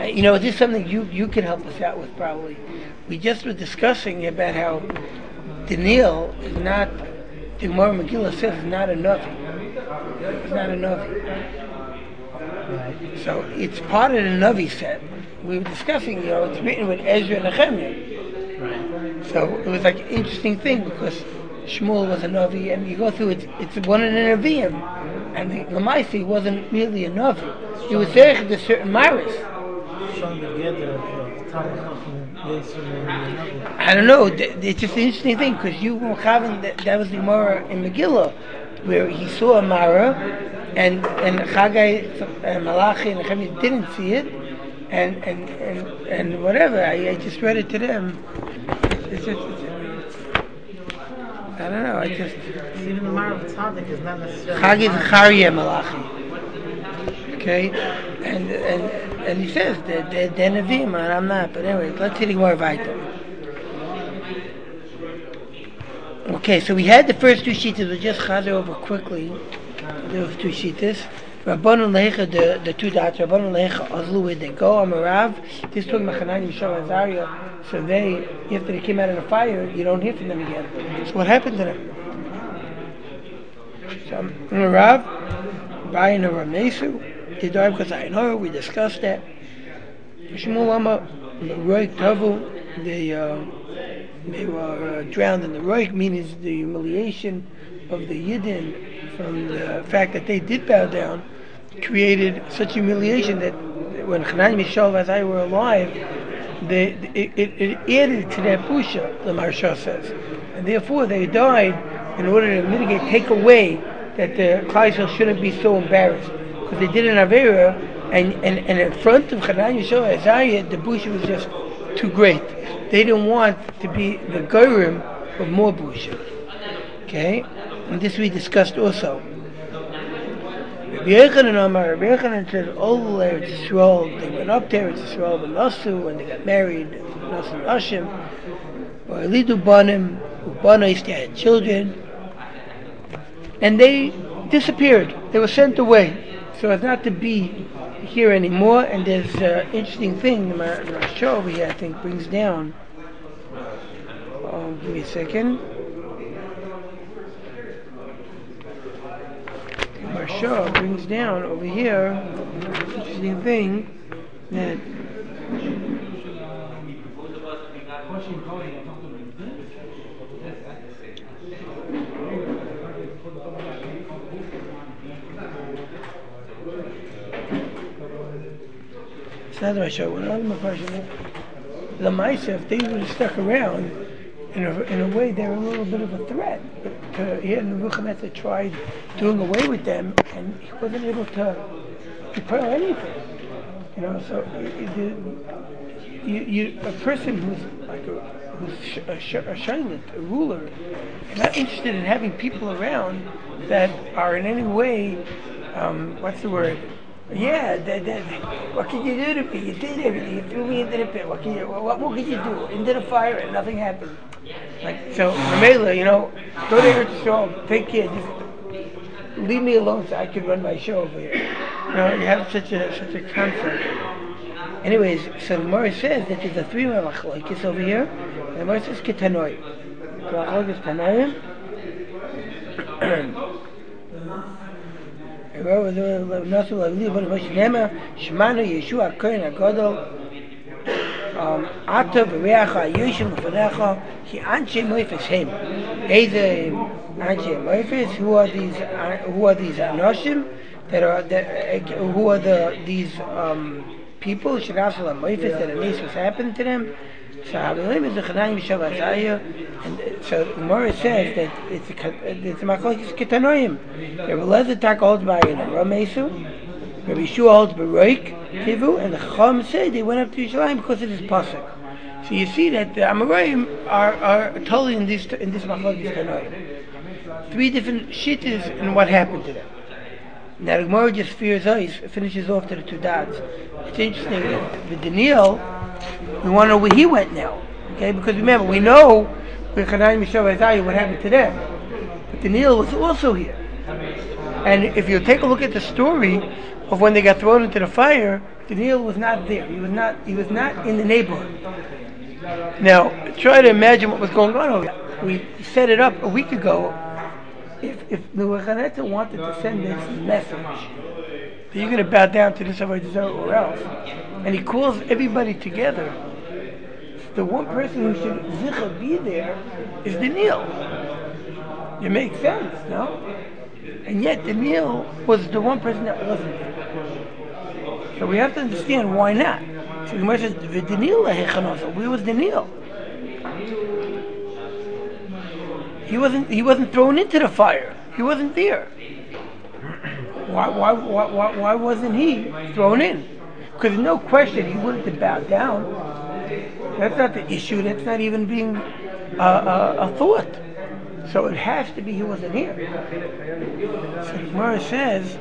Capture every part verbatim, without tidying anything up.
Uh, you know, this is something you, you can help us out with probably. We just were discussing about how Daniel is not, the Gemara Megillah says, is not a Navi. It's not a Navi. So it's part of the Navi set. We were discussing, you know, it's written with Ezra and Nehemiah. Right. So it was like an interesting thing because Shmuel was a Navi, and you go through it, it's one of the Nevi'im. And the Lamaisi wasn't really a Navi. He was there to certain Maris. I don't know. It's just an interesting thing because you were having that, that was the Gemara in Megillah where he saw a Mara and and Chagai and Malachi and Nehemiah didn't see it and and, and, and whatever. I, I just read it to them. It's just, it's, I don't know. I just even the Mara of Tzaddik is not necessarily Chagai is Charyeh Malachi. Okay, and and and he says that they're, they're Nevi'im and I'm not. But anyway, let's see more weiter. Okay, so we had the first two sheetas. We'll just chazer over quickly those two sheetas. Rabbanon Lecha, the the two dots. Rabbanon Lecha Azlu, where they go. Amarav. This talking about Hanani, Mishael, and Azariah. So they, after they came out of the fire, you don't hear from them again. So what happened to them? So Amarav, Bayin and Ramesu. They died because I know we discussed that. Shmuel Lama, Roik Tavu, they uh, they were uh, drowned in the Roik, meaning the humiliation of the Yidden from the fact that they did bow down, created such humiliation that when Hanani, Mishael, and Azariah were alive, they, it, it, it added to their pusha, the Maharsha says, and therefore they died in order to mitigate, take away that the Klal Yisrael shouldn't be so embarrassed. Because they did an Avera, and, and, and in front of Hanani, Mishael, and Azariah, the busha was just too great. They didn't want to be the Gorim of more busha. Okay? And this we discussed also. Rabbi Yochanan Amar, Rabbi Yochanan said, all Eretz Yisrael, they went up to Eretz Yisrael, but Nasu, when they got married, Nasu and Ashim, or Elidu Banim, Ubanis, they had children, and they disappeared. They were sent away. So as not to be here anymore, and there's an interesting thing the Maharsha over here I think brings down. Oh, give me a second. The Maharsha brings down over here an interesting thing that it's not the Maharsha. One other Maharsha, the Maisa, if they would have stuck around, in a, in a way, they're a little bit of a threat. To, he had Nebuchadnezzar tried doing away with them, and he wasn't able to repel anything. You know, so you, you, you, a person who's like a, who's a, a shaylit, a ruler, not interested in having people around that are in any way, um, what's the word? Yeah, that, that, what can you do to me? You did everything. You threw me into the pit. What can you? What more can you do? Into the fire and nothing happened. Like so, Ramela, you know, go to Eretz Yisrael, take care. Just leave me alone so I can run my show over here. You know, you have such a such a concept. Anyways, so the Gemara says that there's a three machlokes over here. And the Gemara says ketanoi. Machlokes tanoim. Shemanu Yeshua Kohen Hagadol Ata v'Reacha Yoshem L'Fanecha Ki Anshe Moifes Hem. Either Anshe Moifes, who are these? Who are these Anoshim that are that? Who are the these um, people? Shirasal Moifes that a niece was happened to them. So Habilim is the Chanayim Shavazaya, and so Gemara says that it's a it's a machlokes ketanoim. Rabbi Elazar Tak holds by Ramesu, Rabbi Yeshua holds by Roik Kivu, and the Chacham say they went up to Yerushalayim because it is pasuk. So you see that the Amoraim are are totally in this in this machlokes ketanoim. Three different shittas and what happened to them. Now the Gemara just fears eyes finishes off to the two dots. It's interesting that with Daniel, we want to know where he went now, okay? Because remember, we know with Hanani, Mishael, and Azariah what happened to them, but Daniel was also here. And if you take a look at the story, of when they got thrown into the fire, Daniel was not there. He was not. He was not in the neighborhood. Now, try to imagine what was going on over there. We set it up a week ago. If if Nebuchadnezzar wanted to send this message that you're going to bow down to this avodah or else, and he calls everybody together, the one person who should zicha be there is Daniel. It makes sense, no? And yet Daniel was the one person that wasn't there. So we have to understand why not. So the Gemara says, Daniel, where was Daniel? He wasn't. He wasn't thrown into the fire. He wasn't there. Why? Why? Why? Why, why wasn't he thrown in? Because there's no question he wouldn't have bowed down. That's not the issue. That's not even being uh, uh, a thought. So it has to be he wasn't here. So the Gemara says,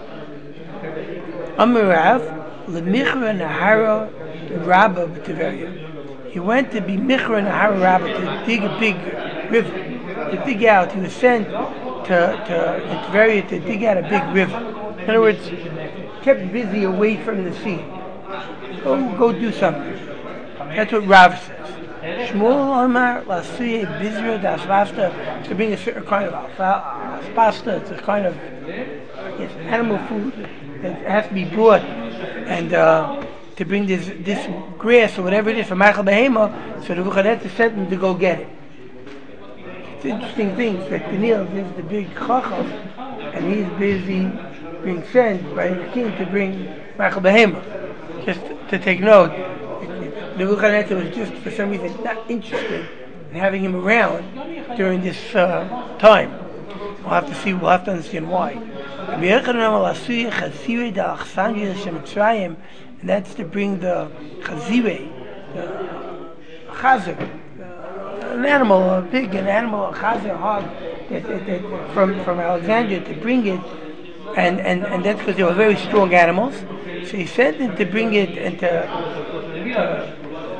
Amirav lemichra nahara rabba b'Tiveria. He went to be michra nahara rabba, to dig a big river, to dig out. He was sent to to in Tiveria to dig out a big river. In other words, kept busy away from the sea. Go go do something. That's what Rav says. Shmuel Omar Lasuye Bizra Dasvasta, to bring a certain kind of pasta. It's a kind of it's animal food that has to be brought, and uh, to bring this this grass or whatever it is from Michael Behema, so the Nebuchadnezzar sent them to go get it. It's interesting things that Daniel is the big chacham, and he's busy being sent by the king to bring Michael Behema. Just to take note, Nebuchadnezzar was just for some reason not interested in having him around during this uh, time. We'll have to see. We'll have to understand why. And that's to bring the chazire, the chazer, an animal, a pig, an animal, a chazer, a hog, that, that, that, from from Alexandria to bring it, and and and that's because they were very strong animals. So he sent them to bring it and to, to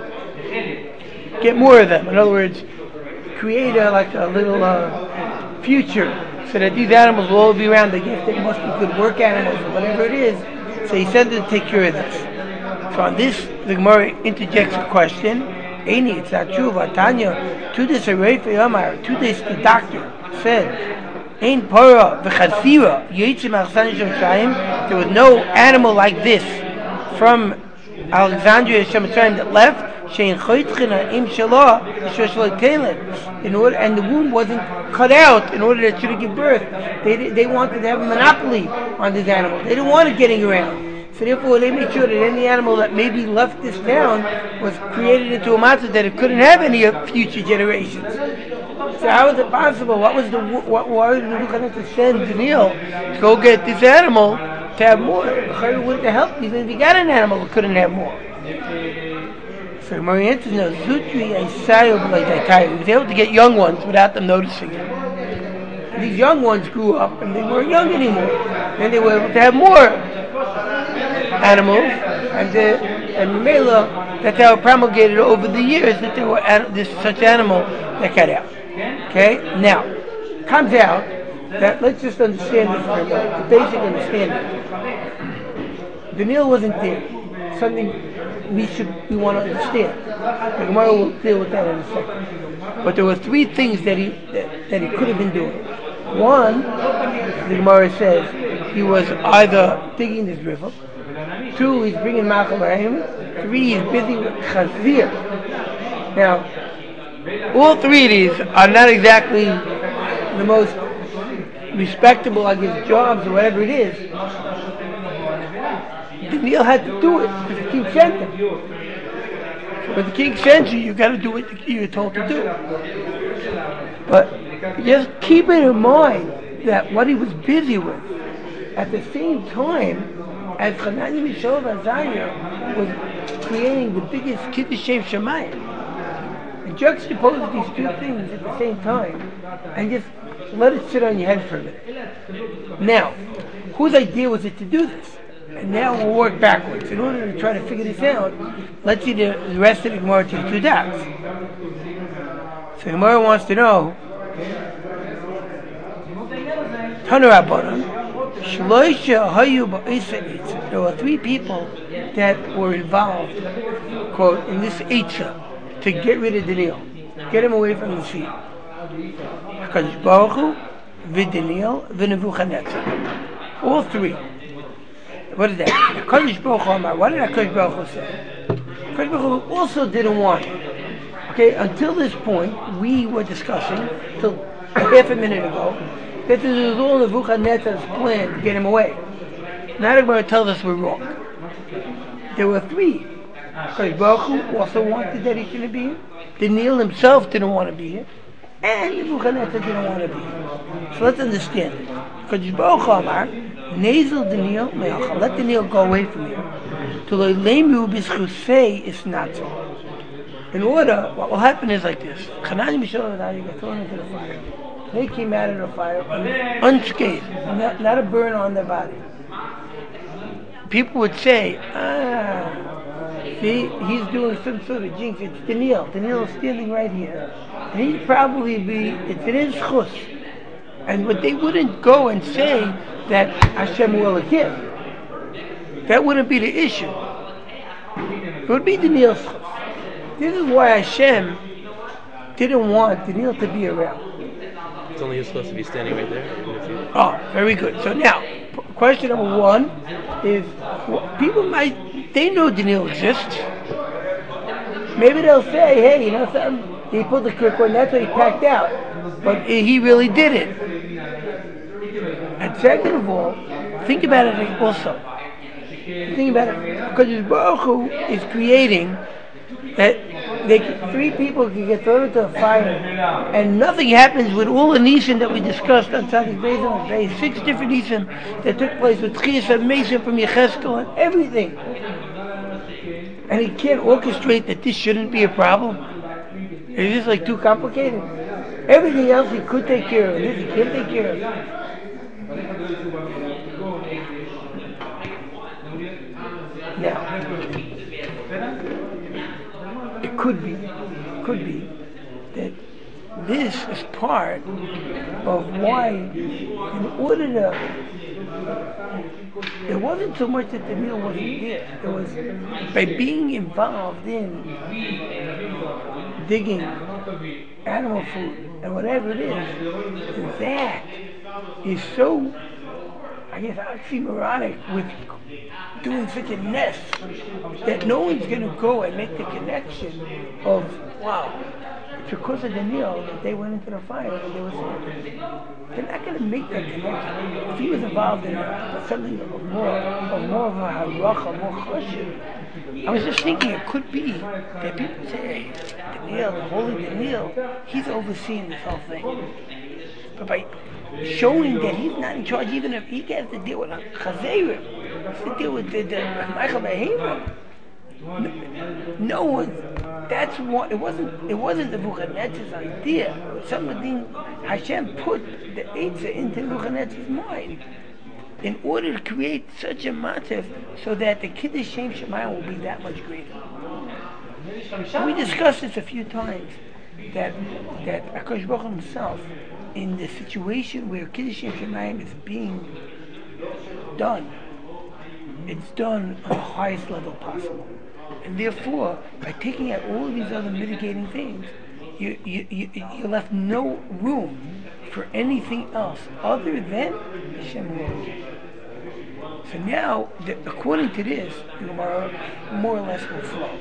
get more of them. In other words, create a, like a little uh, future so that these animals will all be around. They guess they must be good work animals or whatever it is. So he sent them to take care of this. So on this, the Gemara interjects a question. Eini, it's not true. Vatanya, to this array for Yomar, to this the doctor said, Ein para v'chazira yitzim achsanish Shemayim. There was no animal like this from Alexandria Shemayim that left. Shein choytchina im shalah shoshloi kelen. In order, and the womb wasn't cut out in order that she would give birth. They they wanted to have a monopoly on this animal. They didn't want it getting around. So therefore, they made sure that any animal that maybe left this town was created into a monster that it couldn't have any future generations. So how is it possible? What was the what? Why did Nebuchadnezzar send Daniel to go get this animal to have more? The wouldn't have helped even if he got an animal that couldn't have more. So Marianne knows Zutri Isayo Blaitai. He was able to get young ones without them noticing it. And these young ones grew up and they weren't young anymore. And they were able to have more animals, and the, and Mela, that's how it promulgated over the years that there were an, this such animal that got out. Okay, now comes out that let's just understand this for a moment, the basic understanding. Daniel wasn't there. Something we should we want to understand. The Gemara will deal with that in a second. But there were three things that he that, that he could have been doing. One, the Gemara says he was either digging this river. Two, he's bringing Malcham Rahim. Three, he's busy with Chazir. Now, all three of these are not exactly the most respectable, I guess, jobs or whatever it is. Daniel had to do it because the king sent him. But the king sends you, you got to do what you're told to do. But just keep it in mind that what he was busy with, at the same time, as Hanani Mishov Azariah was creating the biggest Kiddush Shemayim. And juxtapose these two things at the same time and just let it sit on your head for a minute. Now, whose idea was it to do this? And now we'll work backwards. In order to try to figure this out, let's see the, the rest of the Gemara to the two dots. So the Gemara wants to know, Tanu Rabbanan, Shloisha hayu ba'isa eitza. There were three people that were involved, quote, in this eitza to get rid of Daniel, get him away from the seat. HaKadosh Baruch Hu, v'Daniel, v'Nebuchadnezzar. All three. What is that? HaKadosh Baruch Hu Amar. What did HaKadosh Baruch Hu say? HaKadosh Baruch Hu also didn't want it. Okay, until this point, we were discussing, till half a minute ago, that this was all Nebuchadnezzar's plan to get him away. Now they're going to tell us we're wrong. There were three. Because Baruch Hu also wanted that he shouldn't be here. Daniel himself didn't want to be here. And Nebuchadnezzar didn't want to be here. So let's understand it. Because Baruch Hu Amar, Nazel Daniel, let Daniel go away from here. To the Leimu B'schusei is not so. In order, what will happen is like this. Hanani, Mishael, and Adi got thrown into the fire. They came out of the fire unscathed, not, not a burn on their body. People would say, ah, see, he's doing some sort of jinx. It's Daniel. Daniel is standing right here. And he'd probably be, it's in his chus. And but they wouldn't go and say that Hashem will give. That wouldn't be the issue. It would be Daniel's chus. This is why Hashem didn't want Daniel to be around. It's only you're supposed to be standing right there. Oh, very good. So now, question number one is, well, people might, they know Daniel exists. Maybe they'll say, hey, you know something? He pulled the quick one, that's what he packed out. But he really did it. And second of all, think about it also. Think about it. Because Baruch Hu is creating that they, three people can get thrown into a fire, and nothing happens with all the nisim that we discussed on Tzadik Beis and Beis. Six different nisim that took place with Tchias and Mason from Yecheskel and everything. And he can't orchestrate that this shouldn't be a problem. Is this like too complicated? Everything else he could take care of, and this he can't take care of. Now, it could be, could be that this is part of why, in order to, it wasn't so much that the meal wasn't there. It was by being involved in digging animal food and whatever it is, that is so, I guess, oxymoronic with doing such a nest that no one's going to go and make the connection of, wow, it's because of Daniel that they went into the fire and they were saved. They're not going to make that connection. If he was involved in uh, something of more, of more of a halacha, more chashuv, I was just thinking it could be that people say, hey, Daniel, the holy Daniel, he's overseeing this whole thing. But by showing that he's not in charge, even if he has to deal with a chazerim, he has to deal with the, the Michael Behemoth. No, no one. That's what it wasn't. It wasn't the Nebuchadnezzar's idea. Something Hashem put the Eitzah into Nebuchadnezzar's mind in order to create such a motif so that the Kiddush Shem Shemayim will be that much greater. And we discussed this a few times that that HaKadosh Baruch Hu himself, in the situation where Kiddush Shem Shemayim is being done, it's done on the highest level possible. And therefore, by taking out all of these other mitigating things, you, you, you, you left no room for anything else other than Hashem. So now, the, according to this, the Gemara more or less will flow.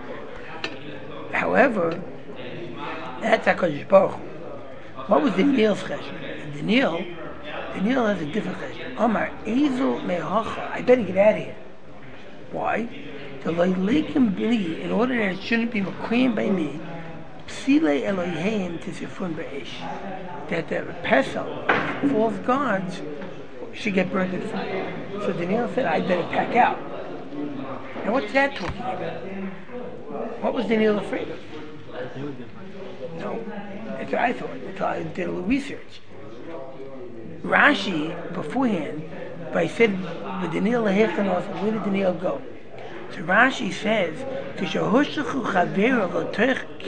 However, that's HaKadosh Baruch Hu. What was Daniel's cheshbon? Daniel, Daniel has a different cheshbon. Amar, Ezel me'hacha. I better get out of here. Why? To leileikim bli, in order that it shouldn't be reclaimed by me, psile Elohim tisifun be'esh, that the pesach, false gods, should get burned in fire. So Daniel said, I better pack out. And what's that talking about? What was Daniel afraid of? No, that's what I thought until I did a little research. Rashi, beforehand, by said, where did Daniel go? So Rashi says,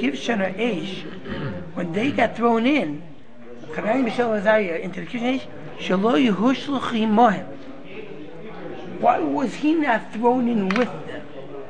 when they got thrown in, into the Kiddush, Shelo Yehushluch Imohem. Why was he not thrown in with them?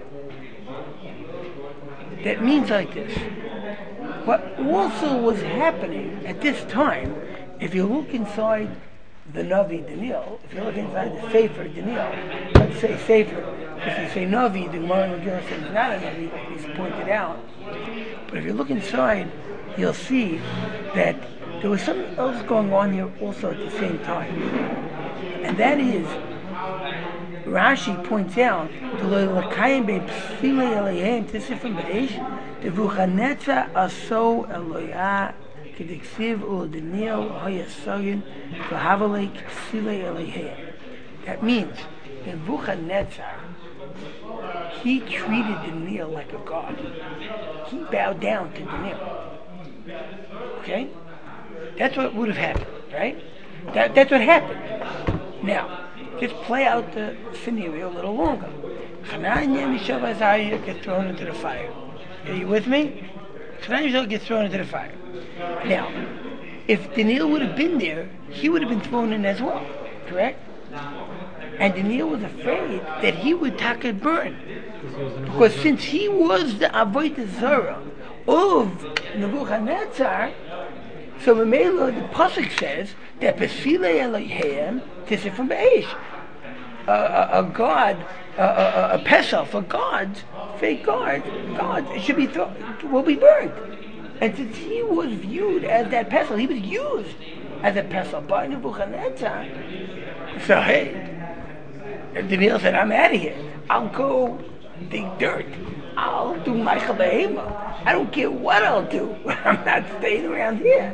That means like this. What also was happening at this time, if you look inside the Navi Daniel, if you look inside the Sefer Daniel, let's say Sefer, if you say Navi, the Gemara in Megillah says it's not a Navi, like he's pointed out. But if you look inside, you'll see that there was something else going on here also at the same time. And that is, Rashi points out, the L'Lakayim Be'Psile Eleihem Tisifim Be'esh, Nebuchadnezzar Aso Eloyah K'Diksiv U'Daniel Hayasagin V'Havalei Psile Eleihem. That means, Nebuchadnezzar, he treated Daniel like a god. He bowed down to Daniel. Okay? That's what would have happened, right? That, that's what happened. Now, just play out the scenario a little longer. Hananiah, Mishael, Azariah get thrown into the fire. Are you with me? Hananiah, Mishael gets thrown into the fire. Now, if Daniel would have been there, he would have been thrown in as well, correct? And Daniel was afraid that he would taka burn. Because since he was the Avodah Zarah of Nebuchadnezzar, so Mamela, the Pasuk says that Pesile Elohim Tisifim Be'esh. A, a, a god, a, a, a pesach for gods, fake gods, gods, it should be thrown, will be burned. And since he was viewed as that pesach, he was used as a pesach by Nebuchadnezzar. So hey, Daniel said, I'm out of here. I'll go dig dirt. I'll do Michael Behema. I don't care what I'll do. I'm not staying around here.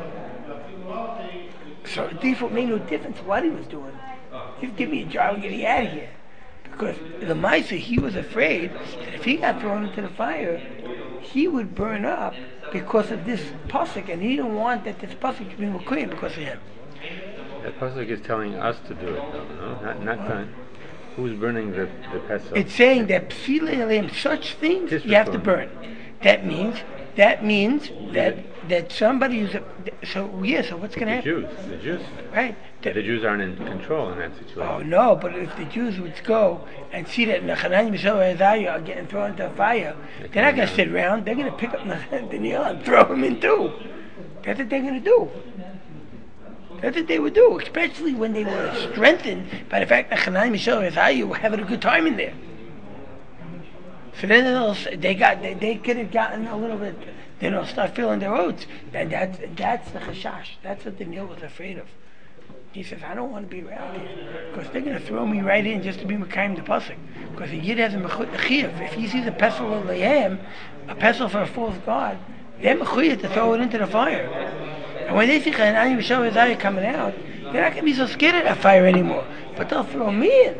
So default made no difference what he was doing. Just give me a job and get me out of here. Because the Maisa, he was afraid that if he got thrown into the fire, he would burn up because of this pasuk, and he didn't want that this pasuk should be Mukuyim because of him. That pasuk is telling us to do it, though, no? Not, not telling who's burning the, the pesach. It's saying that Psile Elohim, such things you have to burn. That means, that means that that somebody who's a, so yeah. So what's going to happen? The Jews, the Jews, right? The, the Jews aren't in control in that situation. Oh no! But if the Jews would go and see that Hananiah, Mishael, and Azariah are getting thrown into the fire, they they're not going to sit around. They're going to pick up Daniel and throw him in too. That's what they're going to do. That's what they would do, especially when they were strengthened by the fact that Hananiah, Mishael, and Azariah were having a good time in there. So then they got they, they could have gotten a little bit, you know, start feeling their oats. And that's that's the chashash. That's what Daniel was afraid of. He says, I don't want to be around here because they're going to throw me right in just to be Mekayim the pasuk. Because the Yid has a mechuyev. If he sees a pesel of Lehem, a pesel for a false god, they're mechuyev to throw it into the fire. And when they see Hananiah, Mishael, and Azariah coming out, they're not going to be so scared of that fire anymore. But they'll throw me in.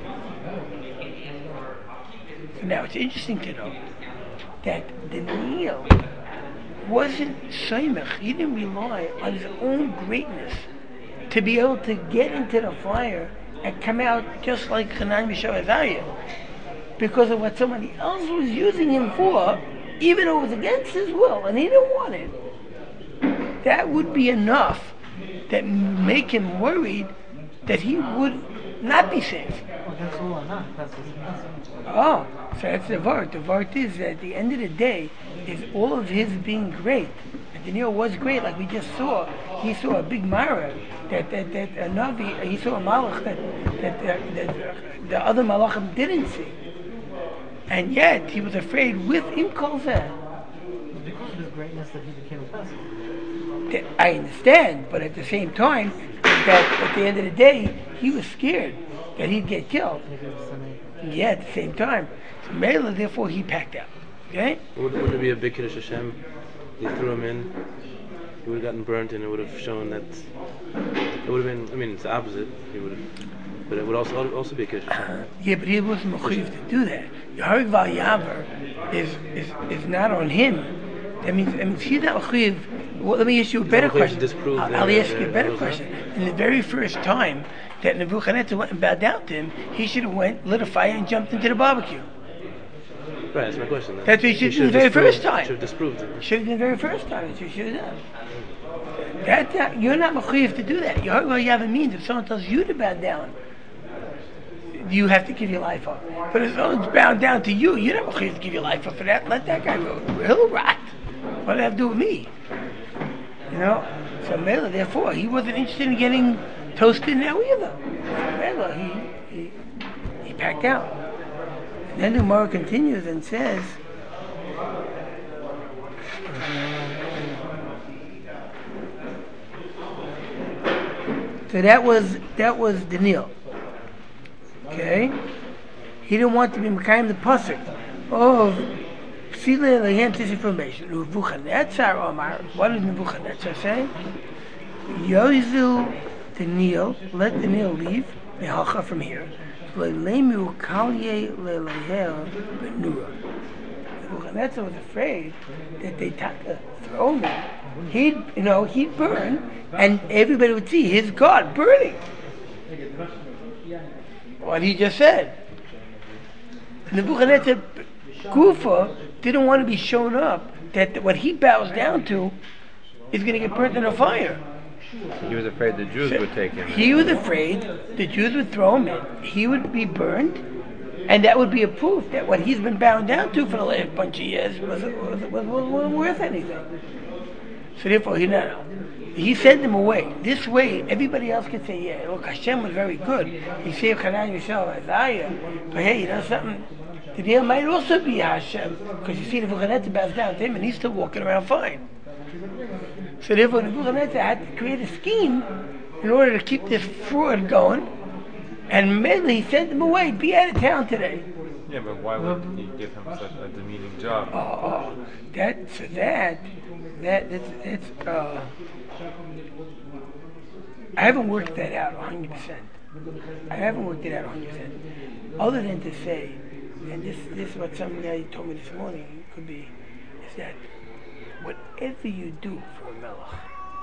Now, it's interesting to know that Daniel wasn't Saimach. He didn't rely on his own greatness to be able to get into the fire and come out just like Hananiah, Mishael, and Azariah. Because of what somebody else was using him for, even though it was against his will, and he didn't want it. That would be enough that make him worried that he would not be safe. Against who or not? That's Oh, so that's the vart. The vart is that at the end of the day, is all of his being great. And Daniel was great, like we just saw. He saw a big Mara, that that that a Navi, he saw a Malach that that, that, that the other Malachim didn't see. And yet he was afraid with Im Kol Zeh. It was because of his greatness that he became a pesach. I understand, but at the same time, that at the end of the day, he was scared that he'd get killed. Yeah, at the same time. So Mela, therefore, he packed out. Okay? Would, would it be a big Kiddush Hashem? They threw him in, he would have gotten burnt, and it would have shown that it would have been, I mean, it's the opposite. He would have, but it would also also be a Kiddush Hashem. Uh, yeah, but he wasn't mechuyev to do that. Yehareg Val Yaver is, is, is not on him. That means, that means he's not mechuyev. Well, let me ask you a better question. I'll, I'll ask you a better question. In the very first time that Nebuchadnezzar went and bowed down to him, he should have went, lit a fire, and jumped into the barbecue. Right, that's my question. Then. That's what he should have done the very first time. Should have disproved it. Should have done the very first time. That's what he should have done. That's not, you're not mechuyev to do that. Your Yava means if someone tells you to bow down, you have to give your life up. But if someone's bound down to you, you're not mechuyev to give your life up for that. Let that guy go. He'll rot. What does that have to do with me? You know? So Mela, therefore, he wasn't interested in getting toasted now either. So Mela, he, he, he packed out. And then the Gemara continues and says, so that was that was Daniel. Okay? He didn't want to be Mekayim the Pasuk of Psila Lehem disinformation. Nebuchadnezzar Omar, what did Nebuchadnezzar say? Yozu Daniel, let Daniel leave, Mehalcha from here. Lelemu Kalye Lelehel Benura. Nebuchadnezzar was afraid that they'd throw him. He'd, you know, he'd burn, and everybody would see his God burning. What he just said. Nebuchadnezzar Kufa didn't want to be shown up that what he bows down to is going to get burnt in a fire. He was afraid the Jews So would take him. he was afraid the Jews would throw him in. He would be burned, and that would be a proof that what he's been bound down to for the last bunch of years was, was, was, was, was worth anything. So therefore, he no, he sent them away. This way, everybody else could say, yeah, look, Hashem was very good. He saved Hanan, Yishal, Isaiah. But hey, you know something? The deal might also be Hashem, because you see the Nebuchadnezzar bows down to him, and he's still walking around fine. So therefore, Nebuchadnezzar had to create a scheme in order to keep this fraud going, and mainly he sent them away. Be out of town today. Yeah, but why would he give him such a demeaning job? Oh, oh, that so that that that's, that's uh, I haven't worked that out one hundred percent. I haven't worked it out one hundred percent. Other than to say, and this this is what some guy told me this morning could be, is that whatever you do for a melech,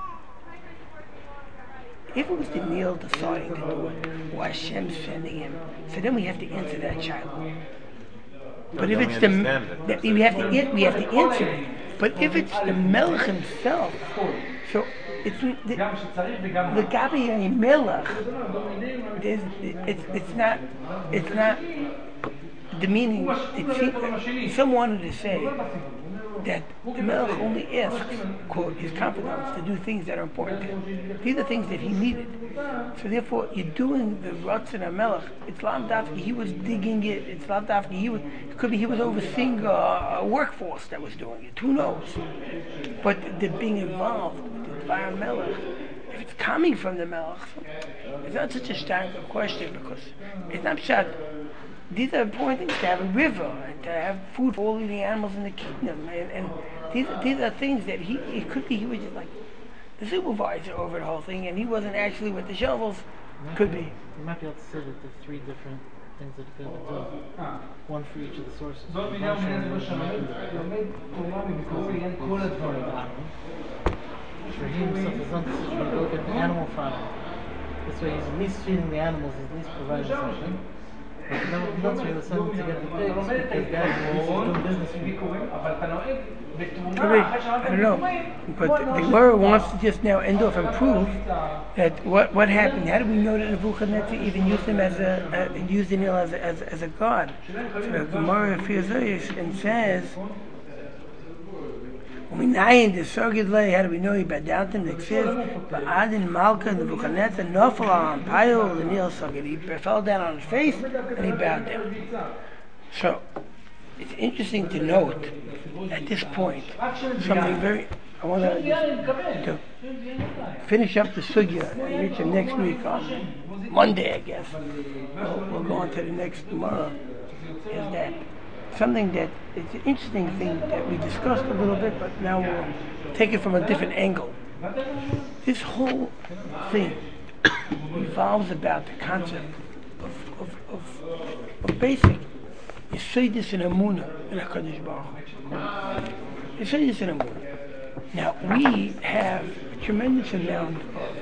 if it was Daniel deciding to do it, or Hashem sending him, so then we have to answer that child. But if it's the, the we have to we have to answer it. But if it's the melech himself, so it's the the Gabi melech. It's it's not it's not the meaning. It's, some wanted to say that the Melech only asks, quote, his confidants to do things that are important to him. These are things that he needed. So therefore, you're doing the Ratzon HaMelech. It's Lam Dafki, he was digging it. It's Lam Dafki, he was, it could be he was overseeing a, a workforce that was doing it. Who knows? But the being involved with the Dvar Melech, if it's coming from the Melech, it's not such a strong question because it's not shot. These are important things, to have a river, and to have food for all of the animals in the kingdom, and, and these, these are things that he, it could be he was just like the supervisor over the whole thing, and he wasn't actually with the shovels, could be. You might be able to say that there's three different things that he could do, one for each of the sources. For he himself is not decision to look at the animal farm. This way he's at least feeding the animals, he's at least providing something. But no, not really send him to get the pigs because guys is doing business for you. I don't know, but the Gemara wants to just now end off and prove that what what happened. How do we know that Nebuchadnezzar even used him as a uh, used Daniel as a, as, as a god? So the Gemara fears and says, we nayin the Sogid lay. How do we know he bowed down to him? It says, "Ba'adin Malka Nebuchadnezzar nofal on Payol Daniel Sogid." He fell down on his face and he bowed down. So it's interesting to note at this point something very. I want to, to finish up the sugya and reach him next week on Monday, I guess. We'll, we'll go on to the next tomorrow. Is that something that it's an interesting thing that we discussed a little bit, but now we'll take it from a different angle. This whole thing revolves about the concept of, of, of, of basic Yesodis and Emunah in HaKadosh Baruch Hu. Yesodis and Emunah. Now, we have a tremendous amount of,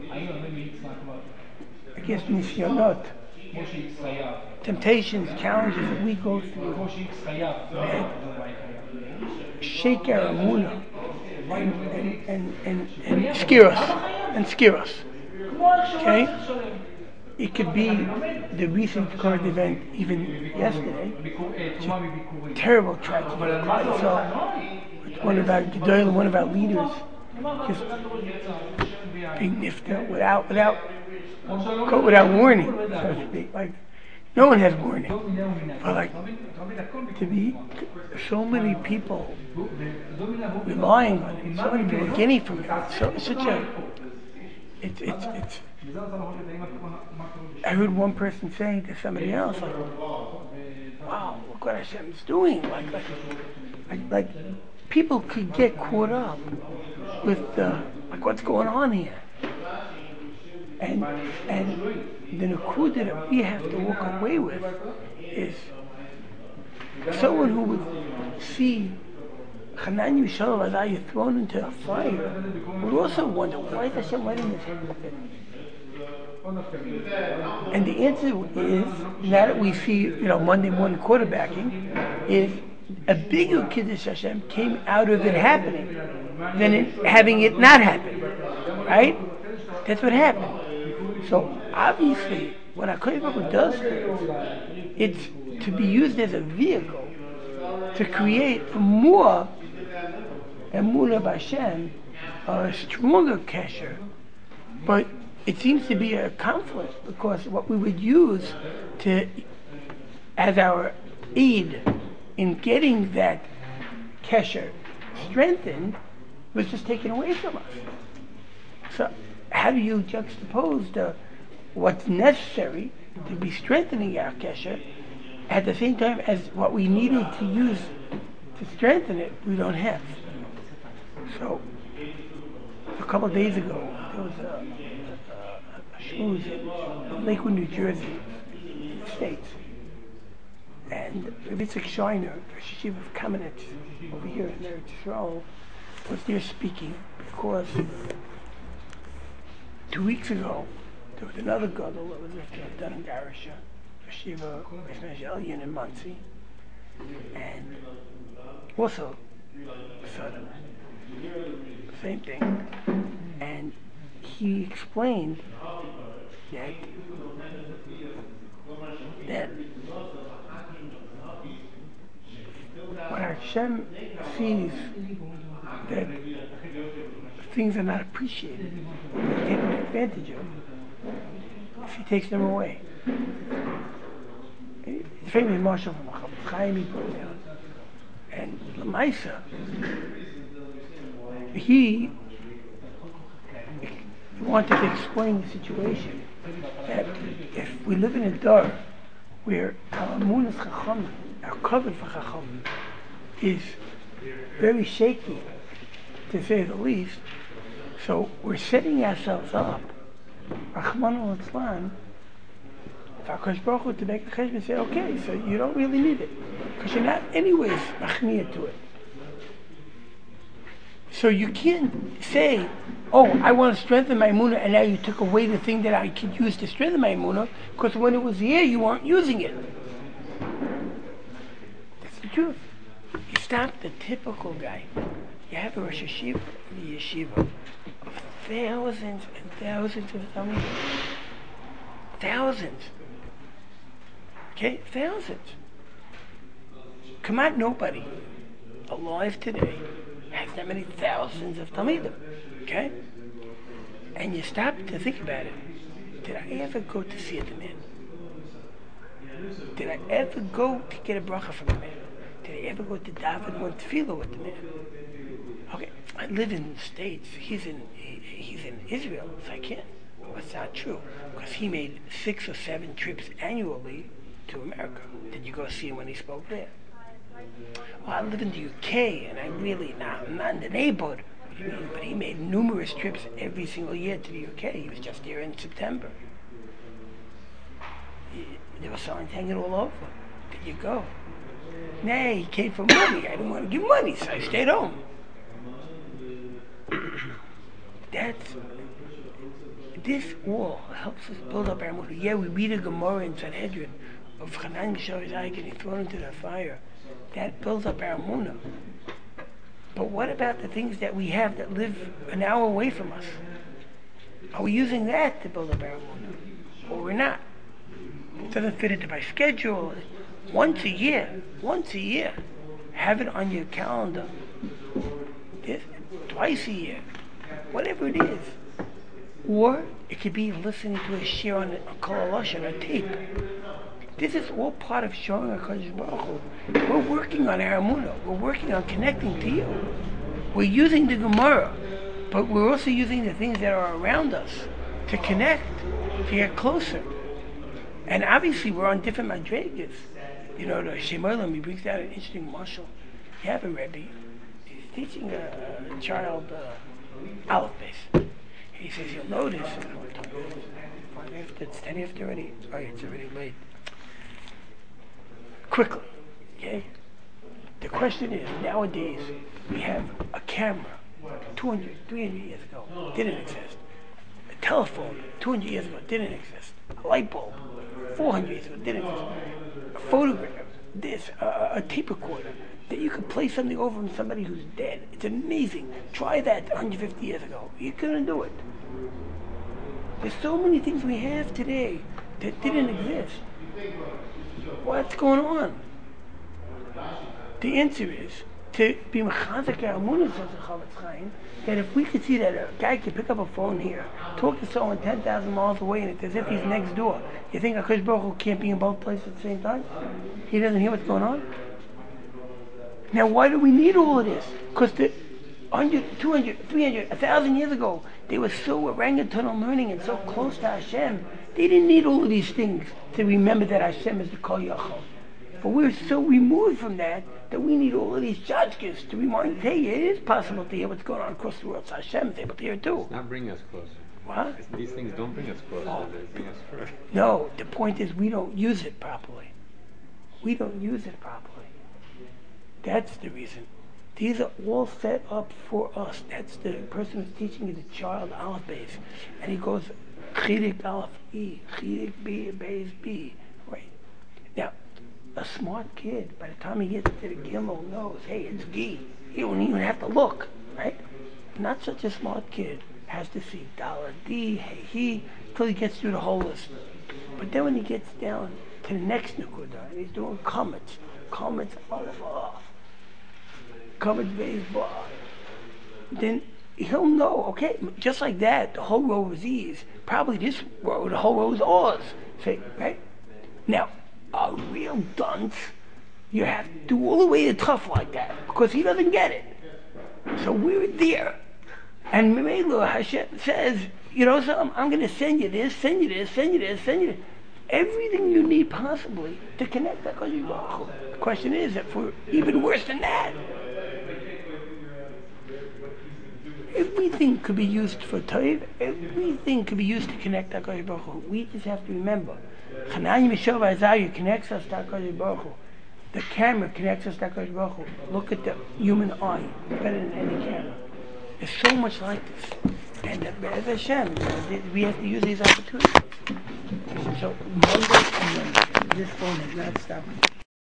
I guess, nisyonot, temptations, challenges that we go through that shake our emunah and, and, and, and, and scare us, and scare us. Okay? It could be the recent current event, even yesterday. It's a terrible tragedy. I saw one of our Gedolim, one of our leaders, just being nifted without, without, without warning, so to speak. Like, no one has warning. But like, to be so many people relying on it, so many people getting from it, it's, so, it's such a, it's, it's, it's, I heard one person saying to somebody else, like, wow, look what Hashem's doing. Like, like, like, like people could get caught up with uh, like what's going on here. And and the nakuda that we have to walk away with is someone who would see Hanan Yisrael Azayah thrown into a fire would also wonder, why is Hashem letting this happen? And the answer is, now that we see, you know, Monday morning quarterbacking, is a bigger Kiddush Hashem came out of it happening than it, having it not happen. Right? That's what happened. So obviously, what HaKadosh Baruch Hu does, it's to be used as a vehicle to create more Emunah B'Hashem, a stronger kesher. But it seems to be a conflict, because what we would use to as our aid in getting that kesher strengthened was just taken away from us. So how do you juxtapose the, what's necessary to be strengthening our kesher at the same time as what we needed to use to strengthen it, we don't have? So a couple of days ago, there was a, a, a shmooze in Lakewood, New Jersey, in the States. And Rabbi Yitzchak Shiner, the Yeshiva of Kamenetz, over here in Eretz Yisrael, was there speaking because two weeks ago, there was another gadol that was at Dun Garisha, Yeshiva Elyon in Monsey, and also Sodom. Same thing. And he explained that that when Hashem sees that things are not appreciated, taken advantage of, he takes them away. The famous Marshal from Chaim he put down. And Lamaisa, he wanted to explain the situation that if we live in a dar where our Amunas Chacham, our cover for Chacham, is very shaky, to say the least, so we're setting ourselves up, Rahman al-Islam, for HaKadosh Baruch Hu to make the cheshbon say, okay, so you don't really need it, because you're not anyways machniya to it. So you can't say, oh, I want to strengthen my emunah, and now you took away the thing that I could use to strengthen my emunah, because when it was here, you weren't using it. That's the truth. You stop the typical guy. You have a Rosh Yeshiva, the yeshiva, of thousands and thousands of Talmidim. Thousands. Okay? Thousands. Come on, nobody alive today has that many thousands of Talmidim. Okay? And you stop to think about it. Did I ever go to see the man? Did I ever go to get a bracha from the man? Did I ever go to daven one tefillah with the man? Okay, I live in the States. He's in he, he's in Israel, so I can't. Well, that's not true, because he made six or seven trips annually to America. Did you go see him when he spoke there? Well, I live in the U K, and I really not I'm not in the neighborhood. What do you mean? But he made numerous trips every single year to the U K. He was just here in September. He, there were signs hanging all over. Did you go? Nay, he came for money. I didn't want to give money, so I stayed home. That's this all helps us build up our emunah. Yeah, we read a Gemara in Sanhedrin of Hanan Yisrael getting thrown into the fire. That builds up our emunah. But what about the things that we have that live an hour away from us? Are we using that to build up our emunah, or we're not? It doesn't fit into my schedule. Once a year, once a year, have it on your calendar. This, twice a year, whatever it is. Or it could be listening to a shir on a Kol Lashon, a tape. This is all part of showing HaKadosh Baruch Hu. We're working on our emunah. We're working on connecting to you. We're using the Gemara, but we're also using the things that are around us to connect, to get closer. And obviously we're on different madrigas. You know, the Shem Olam, he brings out an interesting marshal. You have a Rebbe, he's teaching a, a child uh, Aleph Beis. He says, you'll notice, I don't know what time it is. Five after, it's ten after already. Oh, it's already late. Quickly, okay? The question is, nowadays, we have a camera, two hundred, three hundred years ago, didn't exist. A telephone, two hundred years ago, didn't exist. A light bulb, four hundred years ago, didn't exist. A photograph, this, uh, a tape recorder, that you could play something over from somebody who's dead. It's amazing. Try that one hundred fifty years ago. You couldn't do it. There's so many things we have today that didn't exist. What's going on? The answer is to be mechazek our emunah, says the Chofetz Chaim, that if we could see that a guy could pick up a phone here, talk to someone ten thousand miles away, and it's as if he's next door. You think HaKadosh Baruch Hu can't be in both places at the same time? He doesn't hear what's going on? Now, why do we need all of this? Because the one hundred, two hundred, three hundred, one thousand years ago, they were so orangutan learning and so close to Hashem, they didn't need all of these things to remember that Hashem is the Kol Yachol. But we're so removed from that that we need all of these judges to remind, hey, it is possible to hear what's going on across the world. So Hashem is able to hear too. It's not bringing us closer. What? These things don't bring us closer. Oh. They bring us further. No, the point is we don't use it properly. We don't use it properly. That's the reason. These are all set up for us. That's the person who's teaching you the child Aleph Beis. And he goes, Chidik Aleph E, Chidik B, Beis B. Right. Now, a smart kid, by the time he gets to the Gimel, knows, hey, it's G. He won't even have to look. Right? Not such a smart kid has to see Dalet D, Hey, He, till he gets through the whole list. But then when he gets down to the next Nukudah, and he's doing comments, comments Aleph off. Covered baseball, then he'll know, okay, just like that, the whole row was E's. Probably this row, the whole row is O's. Say, right? Now, a real dunce, you have to do all the way to tough like that, because he doesn't get it. So we're there. And Mimelu Hashem says, you know, so I'm, I'm going to send you this, send you this, send you this, send you this. Everything you need possibly to connect that. The question is, if we're even worse than that, everything could be used for Toiv. Everything could be used to connect HaKadosh Baruch Hu. We just have to remember. Chananya Mishov Azayu connects us to HaKadosh Baruch Hu. The camera connects us to HaKadosh Baruch Hu. Look at the human eye. Better than any camera. There's so much like this. And as Hashem, we have to use these opportunities. So Monday and Wednesday, this phone has not stopped.